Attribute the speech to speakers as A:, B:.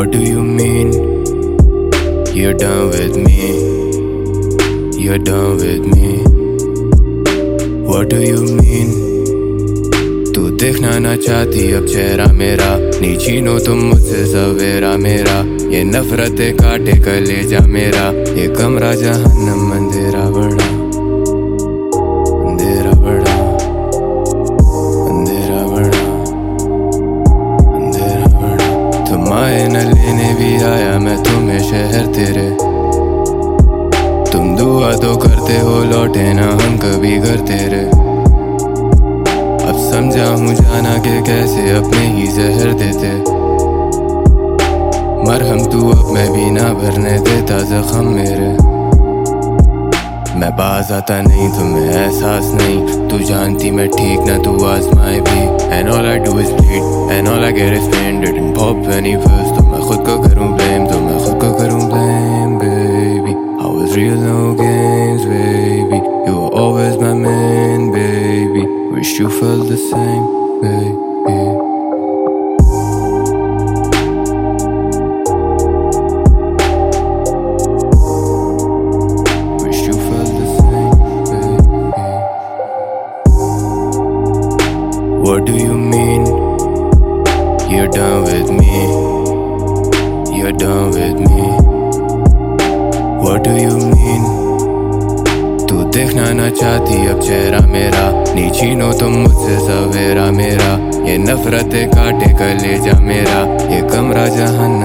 A: What do you mean? You're done with me. You're done with me. What do you mean? तू देखना ना चाहती अब चेहरा मेरा, नहीं छीनो तुम मुझसे सवेरा मेरा। ये नफरतें काटे कलेजा मेरा, ये कमरा जहन्नम अंधेरा बड़ा, अंधेरा बड़ा, अंधेरा बड़ा, अंधेरा बड़ा। तुम आए न लेने भी आया मैं तुम्हें शहर तेरे, तुम दुआ तो करते हो लौटे ना हम कभी घर तेरे। अब समझा हूँ जाना के कैसे अपने ही जहर देते, मरहम तू अब मैं भी ना भरने देता जख्म मेरे। मैं बाज आता नहीं तुम्हें एहसास नहीं, तू जानती मैं ठीक ना तू आजमाए भी। And all I do is bleed, and all I get is pain, didn't pop any verse। तो मैं खुद को करूँ blame, तो मैं खुद को करूँ blame baby। I was real no games baby, you were always my man baby। Wish you felt the same baby। What do you mean? You're done with me. You're done with me. What do you mean? तू देखना ना चाहती अब चेहरा मेरा, नहीं छीनो तुम मुझसे सवेरा मेरा। ये नफरतें काटे कलेजा मेरा, ये कमरा जहन्नम